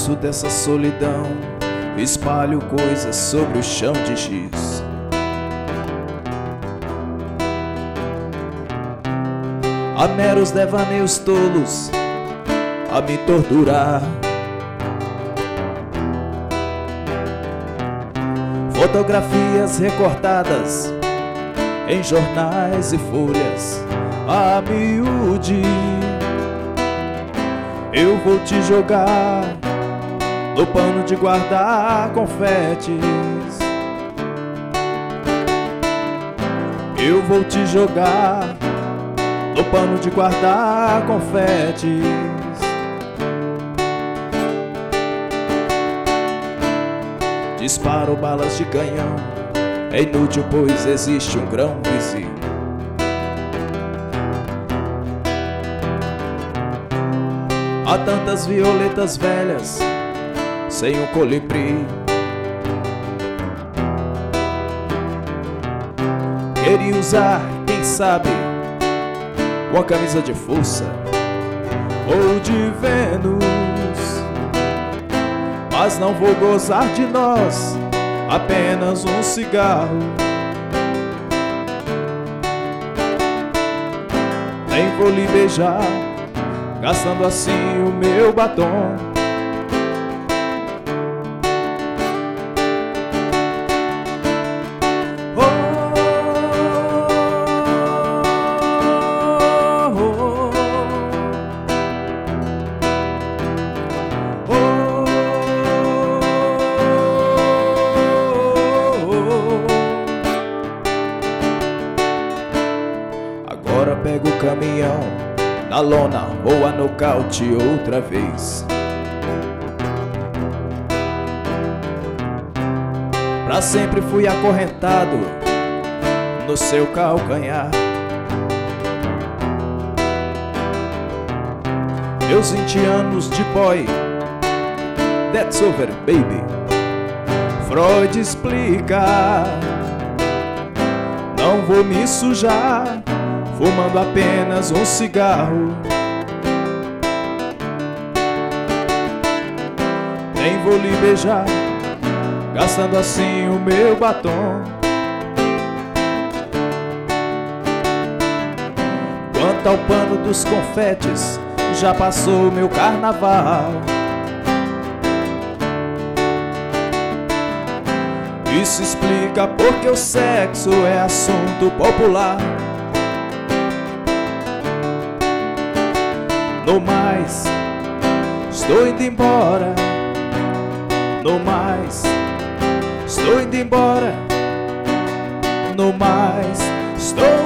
canso dessa solidão, espalho coisas sobre o chão de giz. Há meros devaneios tolos a me torturar. Fotografias recortadas em jornais e folhas a miúde. Eu vou te jogar no pano de guardar confetes. Eu vou te jogar no pano de guardar confetes. Disparo balas de canhão, é inútil pois existe um grão visível. Há tantas violetas velhas sem um colibri. Queria usar, quem sabe, uma camisa de força ou de Vênus, mas não vou gozar de nós, apenas um cigarro. Nem vou lhe beijar, gastando assim o meu batom. Agora pego o caminhão, na lona ou a nocaute outra vez. Pra sempre fui acorrentado no seu calcanhar. Meus 20 anos de boy, that's over baby. Freud explica, não vou me sujar fumando apenas um cigarro. Nem vou lhe beijar, gastando assim o meu batom. Quanto ao pano dos confetes, já passou meu carnaval. Isso explica porque o sexo é assunto popular. No mais, estou indo embora. No mais, estou indo embora. No mais, estou